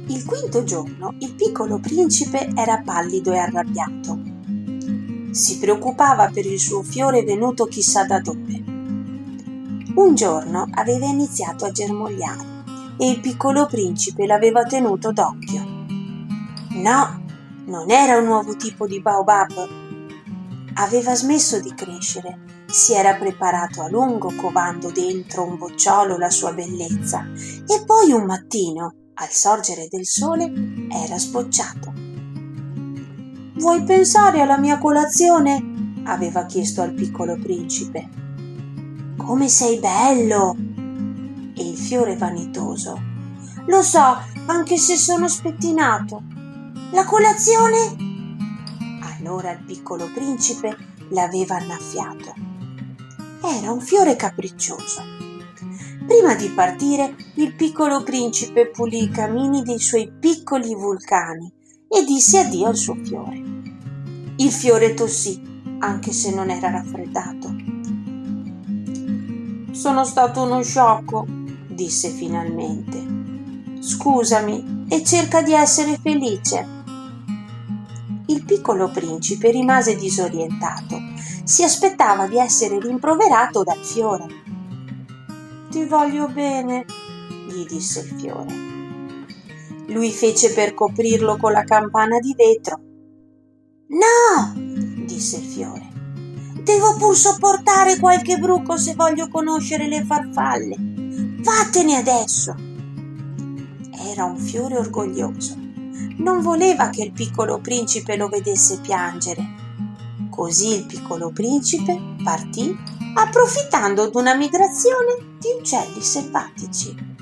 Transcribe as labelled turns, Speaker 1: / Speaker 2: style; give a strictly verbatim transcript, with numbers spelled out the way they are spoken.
Speaker 1: Il quinto giorno il piccolo principe era pallido e arrabbiato. Si preoccupava per il suo fiore venuto chissà da dove. Un giorno aveva iniziato a germogliare e il piccolo principe l'aveva tenuto d'occhio. No, non era un nuovo tipo di baobab. Aveva smesso di crescere, si era preparato a lungo covando dentro un bocciolo la sua bellezza e poi un mattino, al sorgere del sole, era sbocciato. «Vuoi pensare alla mia colazione?» aveva chiesto al piccolo principe. «Come sei bello!» E il fiore vanitoso: «Lo so, anche se sono spettinato. La colazione?» Allora il piccolo principe l'aveva annaffiato. Era un fiore capriccioso. Prima di partire, il piccolo principe pulì i camini dei suoi piccoli vulcani e disse addio al suo fiore. Il fiore tossì, anche se non era raffreddato. «Sono stato uno sciocco», disse finalmente. «Scusami e cerca di essere felice». Il piccolo principe rimase disorientato. Si aspettava di essere rimproverato dal fiore. «Ti voglio bene», gli disse il fiore. Lui fece per coprirlo con la campana di vetro. «No», disse il fiore, «devo pur sopportare qualche bruco se voglio conoscere le farfalle. Vattene adesso». Era un fiore orgoglioso. Non voleva che il piccolo principe lo vedesse piangere. Così il piccolo principe partì, approfittando di una migrazione di uccelli selvatici.